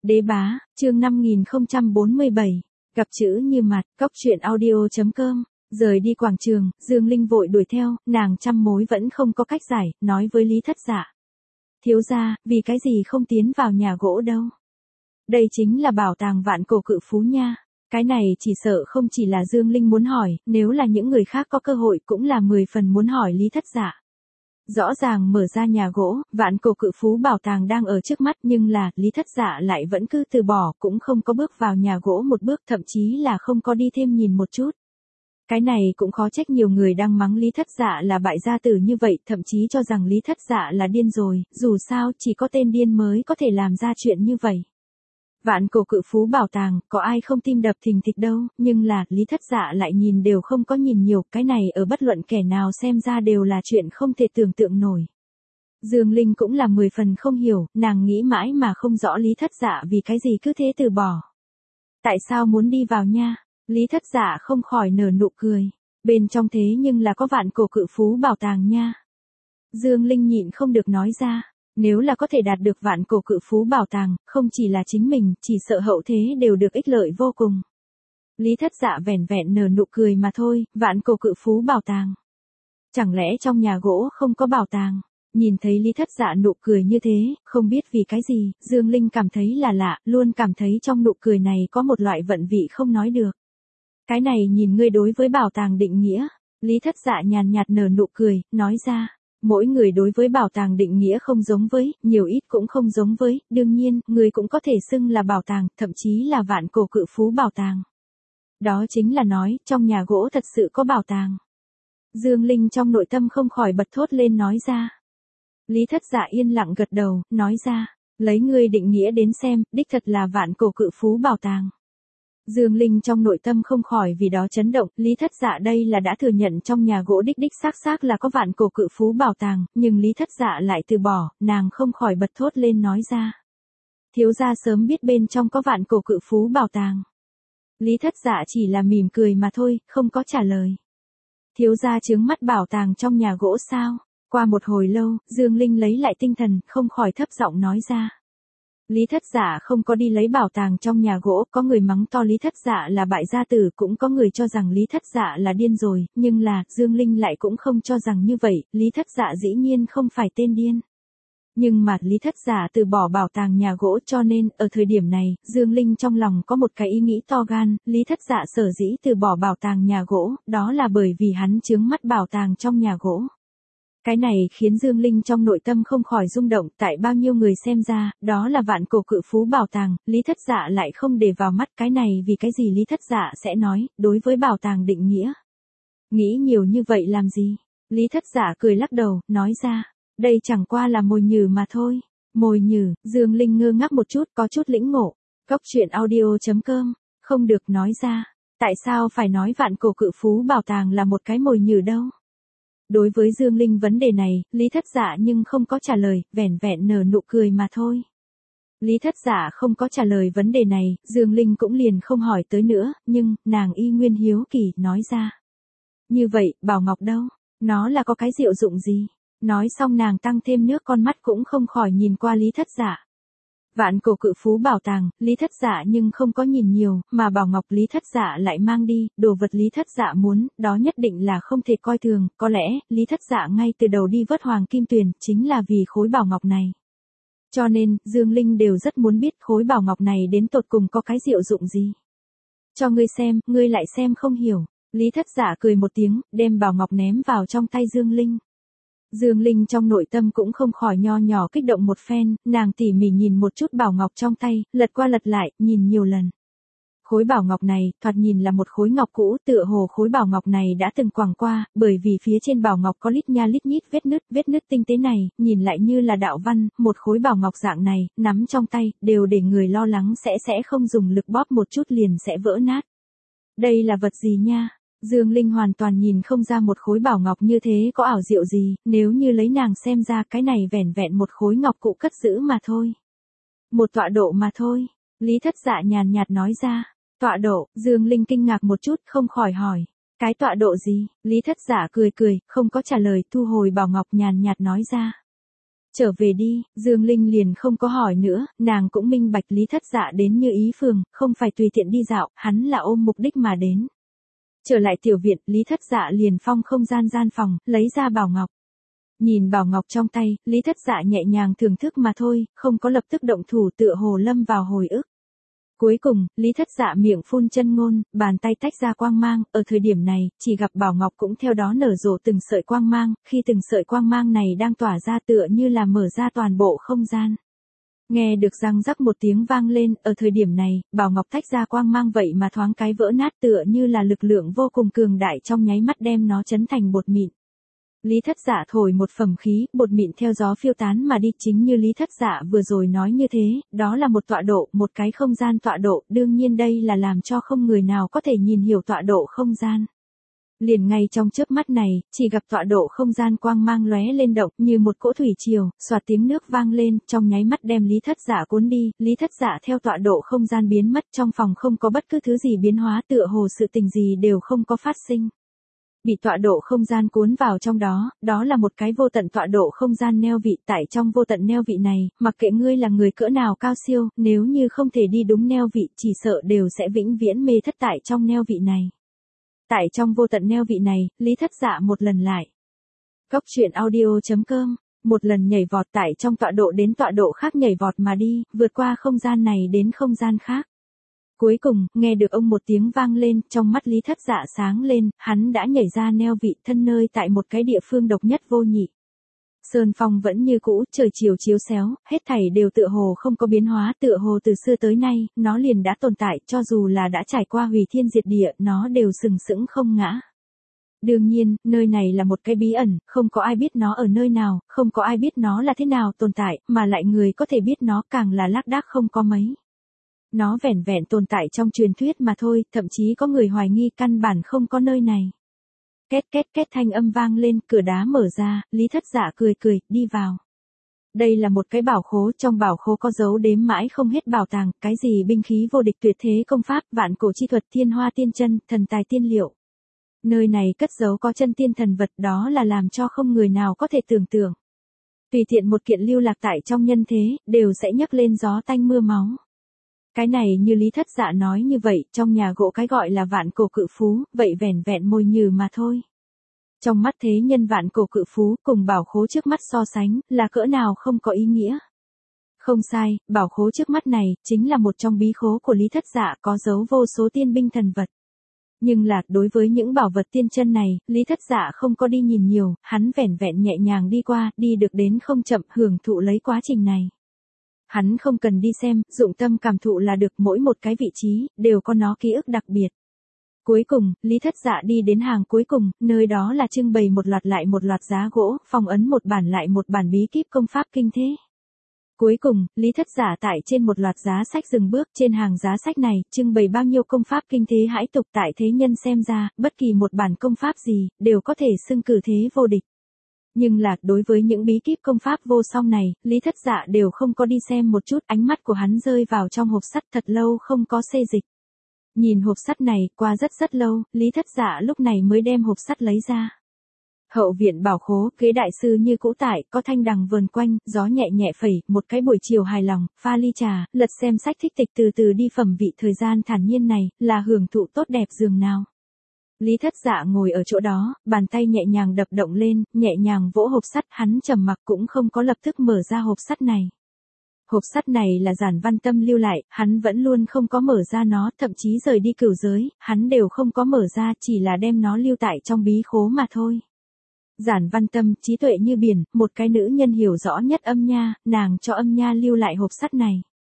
Đế bá, chương 5047, gặp chữ như mặt, cóc truyện audio.com. Rời đi quảng trường, Dương Linh vội đuổi theo, nàng trăm mối vẫn không có cách giải, nói với Lý Thất Dạ. Thiếu gia, vì cái gì không tiến vào nhà gỗ đâu? Đây chính là bảo tàng vạn cổ cự phú nha. Cái này chỉ sợ không chỉ là Dương Linh muốn hỏi, nếu là những người khác có cơ hội cũng là 10 phần muốn hỏi Lý Thất Dạ. Rõ ràng mở ra nhà gỗ, vạn cổ cự phú bảo tàng đang ở trước mắt nhưng là, Lý Thất Dạ lại vẫn cứ từ bỏ, cũng không có bước vào nhà gỗ một bước, thậm chí là không có đi thêm nhìn một chút. Cái này cũng khó trách nhiều người đang mắng Lý Thất Dạ là bại gia tử như vậy, thậm chí cho rằng Lý Thất Dạ là điên rồi, dù sao chỉ có tên điên mới có thể làm ra chuyện như vậy. Vạn cổ cự phú bảo tàng, có ai không tim đập thình thịch đâu, nhưng là, Lý Thất Dạ lại nhìn đều không có nhìn nhiều, cái này ở bất luận kẻ nào xem ra đều là chuyện không thể tưởng tượng nổi. Dương Linh cũng là 10 phần không hiểu, nàng nghĩ mãi mà không rõ Lý Thất Dạ vì cái gì cứ thế từ bỏ. Tại sao muốn đi vào nha? Lý Thất Dạ không khỏi nở nụ cười. Bên trong thế nhưng là có vạn cổ cự phú bảo tàng nha. Dương Linh nhịn không được nói ra. Nếu là có thể đạt được vạn cổ cự phú bảo tàng, không chỉ là chính mình, chỉ sợ hậu thế đều được ích lợi vô cùng. Lý Thất Dạ vẻn vẹn nở nụ cười mà thôi, vạn cổ cự phú bảo tàng. Chẳng lẽ trong nhà gỗ không có bảo tàng? Nhìn thấy Lý Thất Dạ nụ cười như thế, không biết vì cái gì, Dương Linh cảm thấy là lạ, luôn cảm thấy trong nụ cười này có một loại vận vị không nói được. Cái này nhìn ngươi đối với bảo tàng định nghĩa. Lý Thất Dạ nhàn nhạt nở nụ cười, nói ra. Mỗi người đối với bảo tàng định nghĩa không giống với, nhiều ít cũng không giống với, đương nhiên, người cũng có thể xưng là bảo tàng, thậm chí là vạn cổ cự phú bảo tàng. Đó chính là nói, trong nhà gỗ thật sự có bảo tàng. Dương Linh trong nội tâm không khỏi bật thốt lên nói ra. Lý Thất Dạ yên lặng gật đầu, nói ra, lấy ngươi định nghĩa đến xem, đích thật là vạn cổ cự phú bảo tàng. Dương Linh trong nội tâm không khỏi vì đó chấn động, Lý Thất Dạ đây là đã thừa nhận trong nhà gỗ đích xác là có vạn cổ cự phú bảo tàng, nhưng Lý Thất Dạ lại từ bỏ, nàng không khỏi bật thốt lên nói ra. Thiếu gia sớm biết bên trong có vạn cổ cự phú bảo tàng. Lý Thất Dạ chỉ là mỉm cười mà thôi, không có trả lời. Thiếu gia trướng mắt bảo tàng trong nhà gỗ sao? Qua một hồi lâu, Dương Linh lấy lại tinh thần, không khỏi thấp giọng nói ra. Lý Thất Dạ không có đi lấy bảo tàng trong nhà gỗ, có người mắng to Lý Thất Dạ là bại gia tử, cũng có người cho rằng Lý Thất Dạ là điên rồi, nhưng là, Dương Linh lại cũng không cho rằng như vậy, Lý Thất Dạ dĩ nhiên không phải tên điên. Nhưng mà Lý Thất Dạ từ bỏ bảo tàng nhà gỗ cho nên, ở thời điểm này, Dương Linh trong lòng có một cái ý nghĩ to gan, Lý Thất Dạ sở dĩ từ bỏ bảo tàng nhà gỗ, đó là bởi vì hắn chướng mắt bảo tàng trong nhà gỗ. Cái này khiến Dương Linh trong nội tâm không khỏi rung động, tại bao nhiêu người xem ra, đó là vạn cổ cự phú bảo tàng, Lý Thất Dạ lại không để vào mắt, cái này vì cái gì Lý Thất Dạ sẽ nói, đối với bảo tàng định nghĩa. Nghĩ nhiều như vậy làm gì? Lý Thất Dạ cười lắc đầu, nói ra, đây chẳng qua là mồi nhử mà thôi. Mồi nhử, Dương Linh ngơ ngác một chút, có chút lĩnh ngộ. Cóc truyện audio.com, không được nói ra, tại sao phải nói vạn cổ cự phú bảo tàng là một cái mồi nhử đâu? Đối với Dương Linh vấn đề này, Lý Thất Dạ nhưng không có trả lời, vẻn vẹn nở nụ cười mà thôi. Lý Thất Dạ không có trả lời vấn đề này, Dương Linh cũng liền không hỏi tới nữa, nhưng, nàng y nguyên hiếu kỳ, nói ra. Như vậy, Bảo Ngọc đâu? Nó là có cái diệu dụng gì? Nói xong nàng tăng thêm nước, con mắt cũng không khỏi nhìn qua Lý Thất Dạ. Vạn cổ cự phú bảo tàng, Lý Thất Dạ nhưng không có nhìn nhiều, mà Bảo Ngọc Lý Thất Dạ lại mang đi, đồ vật Lý Thất Dạ muốn, đó nhất định là không thể coi thường, có lẽ, Lý Thất Dạ ngay từ đầu đi vớt Hoàng Kim Tuyền, chính là vì khối bảo ngọc này. Cho nên, Dương Linh đều rất muốn biết khối bảo ngọc này đến tột cùng có cái diệu dụng gì. Cho ngươi xem, ngươi lại xem không hiểu. Lý Thất Dạ cười một tiếng, đem bảo ngọc ném vào trong tay Dương Linh. Dương Linh trong nội tâm cũng không khỏi nho nhỏ kích động một phen, nàng tỉ mỉ nhìn một chút bảo ngọc trong tay, lật qua lật lại, nhìn nhiều lần. Khối bảo ngọc này, thoạt nhìn là một khối ngọc cũ, tựa hồ khối bảo ngọc này đã từng quàng qua, bởi vì phía trên bảo ngọc có lít nha lít nhít vết nứt tinh tế này, nhìn lại như là đạo văn, một khối bảo ngọc dạng này, nắm trong tay, đều để người lo lắng sẽ không dùng lực bóp một chút liền sẽ vỡ nát. Đây là vật gì nha? Dương Linh hoàn toàn nhìn không ra một khối bảo ngọc như thế có ảo diệu gì, nếu như lấy nàng xem ra cái này vẻn vẹn một khối ngọc cụ cất giữ mà thôi. Một tọa độ mà thôi. Lý Thất Dạ nhàn nhạt nói ra. Tọa độ, Dương Linh kinh ngạc một chút, không khỏi hỏi. Cái tọa độ gì? Lý Thất Dạ cười, không có trả lời, thu hồi bảo ngọc nhàn nhạt nói ra. Trở về đi, Dương Linh liền không có hỏi nữa, nàng cũng minh bạch Lý Thất Dạ đến Như Ý phường, không phải tùy tiện đi dạo, hắn là ôm mục đích mà đến. Trở lại tiểu viện, Lý Thất Dạ liền phong không gian phòng, lấy ra bảo ngọc. Nhìn bảo ngọc trong tay, Lý Thất Dạ nhẹ nhàng thưởng thức mà thôi, không có lập tức động thủ tựa hồ lâm vào hồi ức. Cuối cùng, Lý Thất Dạ miệng phun chân ngôn, bàn tay tách ra quang mang, ở thời điểm này, chỉ gặp bảo ngọc cũng theo đó nở rộ từng sợi quang mang, khi từng sợi quang mang này đang tỏa ra tựa như là mở ra toàn bộ không gian. Nghe được răng rắc một tiếng vang lên, ở thời điểm này, bảo ngọc tách ra quang mang vậy mà thoáng cái vỡ nát tựa như là lực lượng vô cùng cường đại trong nháy mắt đem nó chấn thành bột mịn. Lý Thất Dạ thổi một phẩm khí, bột mịn theo gió phiêu tán mà đi, chính như Lý Thất Dạ vừa rồi nói như thế, đó là một tọa độ, một cái không gian tọa độ, đương nhiên đây là làm cho không người nào có thể nhìn hiểu tọa độ không gian. Liền ngay trong chớp mắt này, chỉ gặp tọa độ không gian quang mang lóe lên động như một cỗ thủy triều, xoạt tiếng nước vang lên, trong nháy mắt đem Lý Thất Dạ cuốn đi, Lý Thất Dạ theo tọa độ không gian biến mất, trong phòng không có bất cứ thứ gì biến hóa, tựa hồ sự tình gì đều không có phát sinh. Bị tọa độ không gian cuốn vào trong đó, đó là một cái vô tận tọa độ không gian neo vị, tại trong vô tận neo vị này, mặc kệ ngươi là người cỡ nào cao siêu, nếu như không thể đi đúng neo vị, chỉ sợ đều sẽ vĩnh viễn mê thất tại trong neo vị này. Tại trong vô tận neo vị này, Lý Thất Dạ một lần lại. Cóc truyện audio.com, một lần nhảy vọt tại trong tọa độ đến tọa độ khác nhảy vọt mà đi, vượt qua không gian này đến không gian khác. Cuối cùng, nghe được ông một tiếng vang lên, trong mắt Lý Thất Dạ sáng lên, hắn đã nhảy ra neo vị thân nơi tại một cái địa phương độc nhất vô nhị. Sơn phong vẫn như cũ, trời chiều chiếu xéo, hết thảy đều tựa hồ không có biến hóa, tựa hồ từ xưa tới nay, nó liền đã tồn tại, cho dù là đã trải qua hủy thiên diệt địa, nó đều sừng sững không ngã. Đương nhiên, nơi này là một cái bí ẩn, không có ai biết nó ở nơi nào, không có ai biết nó là thế nào tồn tại, mà lại người có thể biết nó càng là lác đác không có mấy. Nó vẻn vẹn tồn tại trong truyền thuyết mà thôi, thậm chí có người hoài nghi căn bản không có nơi này. Két két két thanh âm vang lên, cửa đá mở ra, Lý Thất Dạ cười cười, đi vào. Đây là một cái bảo khố, trong bảo khố có dấu đếm mãi không hết bảo tàng, cái gì binh khí vô địch tuyệt thế công pháp, vạn cổ chi thuật, thiên hoa tiên chân, thần tài tiên liệu. Nơi này cất giấu có chân tiên thần vật, đó là làm cho không người nào có thể tưởng tượng. Tùy tiện một kiện lưu lạc tại trong nhân thế, đều sẽ nhấc lên gió tanh mưa máu. Cái này như Lý Thất Dạ nói như vậy, trong nhà gỗ cái gọi là vạn cổ cự phú, vậy vẻn vẹn mồi nhử mà thôi. Trong mắt thế nhân vạn cổ cự phú cùng bảo khố trước mắt so sánh, là cỡ nào không có ý nghĩa. Không sai, bảo khố trước mắt này, chính là một trong bí khố của Lý Thất Dạ có dấu vô số tiên binh thần vật. Nhưng là, đối với những bảo vật tiên chân này, Lý Thất Dạ không có đi nhìn nhiều, hắn vẻn vẹn nhẹ nhàng đi qua, đi được đến không chậm, hưởng thụ lấy quá trình này. Hắn không cần đi xem, dụng tâm cảm thụ là được, mỗi một cái vị trí, đều có nó ký ức đặc biệt. Cuối cùng, Lý Thất Dạ đi đến hàng cuối cùng, nơi đó là trưng bày một loạt lại một loạt giá gỗ, phong ấn một bản lại một bản bí kíp công pháp kinh thế. Cuối cùng, Lý Thất Dạ tại trên một loạt giá sách dừng bước, trên hàng giá sách này, trưng bày bao nhiêu công pháp kinh thế hãi tục, tại thế nhân xem ra, bất kỳ một bản công pháp gì, đều có thể xưng cử thế vô địch. Nhưng là, đối với những bí kíp công pháp vô song này, Lý Thất Dạ đều không có đi xem một chút, ánh mắt của hắn rơi vào trong hộp sắt thật lâu không có xê dịch. Nhìn hộp sắt này, qua rất lâu, Lý Thất Dạ lúc này mới đem hộp sắt lấy ra. Hậu viện bảo khố, ghế đại sư như cũ tại, có thanh đằng vờn quanh, gió nhẹ nhẹ phẩy, một cái buổi chiều hài lòng, pha ly trà, lật xem sách thích tịch, từ từ đi phẩm vị thời gian thản nhiên này, là hưởng thụ tốt đẹp dường nào. Lý Thất Dạ ngồi ở chỗ đó, bàn tay nhẹ nhàng đập động lên, nhẹ nhàng vỗ hộp sắt, hắn trầm mặc cũng không có lập tức mở ra hộp sắt này. Hộp sắt này là Giản Văn Tâm lưu lại, hắn vẫn luôn không có mở ra nó, thậm chí rời đi cửu giới, hắn đều không có mở ra, chỉ là đem nó lưu tại trong bí khố mà thôi. Giản Văn Tâm, trí tuệ như biển, một cái nữ nhân hiểu rõ nhất âm nha, nàng cho âm nha lưu lại hộp sắt này.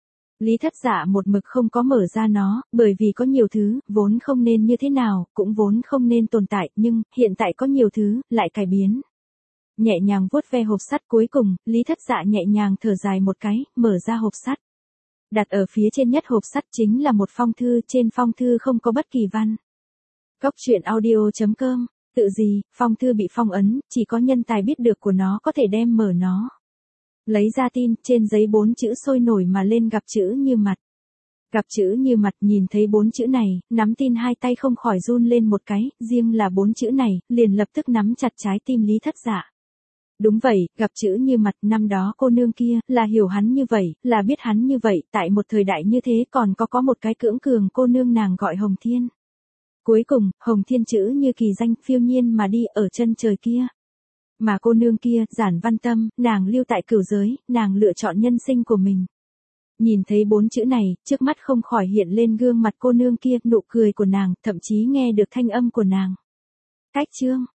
Lý Thất Dạ một mực không có mở ra nó, bởi vì có nhiều thứ, vốn không nên như thế nào, cũng vốn không nên tồn tại, nhưng, hiện tại có nhiều thứ, lại cải biến. Nhẹ nhàng vuốt ve hộp sắt, cuối cùng, Lý Thất Dạ nhẹ nhàng thở dài một cái, mở ra hộp sắt. Đặt ở phía trên nhất hộp sắt chính là một phong thư, trên phong thư không có bất kỳ văn. Cóc truyện audio.com, tự gì, phong thư bị phong ấn, chỉ có nhân tài biết được của nó có thể đem mở nó. Lấy ra tin, trên giấy 4 chữ sôi nổi mà lên, gặp chữ như mặt. Gặp chữ như mặt, nhìn thấy 4 chữ này, nắm tin hai tay không khỏi run lên một cái, riêng là 4 chữ này, liền lập tức nắm chặt trái tim Lý Thất Dạ. Đúng vậy, gặp chữ như mặt, năm đó cô nương kia, là hiểu hắn như vậy, là biết hắn như vậy, tại một thời đại như thế còn có một cái cưỡng cường cô nương nàng gọi Hồng Thiên. Cuối cùng, Hồng Thiên chữ như kỳ danh, phiêu nhiên mà đi ở chân trời kia. Mà cô nương kia, Giản Văn Tâm, nàng lưu tại cửu giới, nàng lựa chọn nhân sinh của mình. Nhìn thấy 4 chữ này, trước mắt không khỏi hiện lên gương mặt cô nương kia, nụ cười của nàng, thậm chí nghe được thanh âm của nàng. Cách chương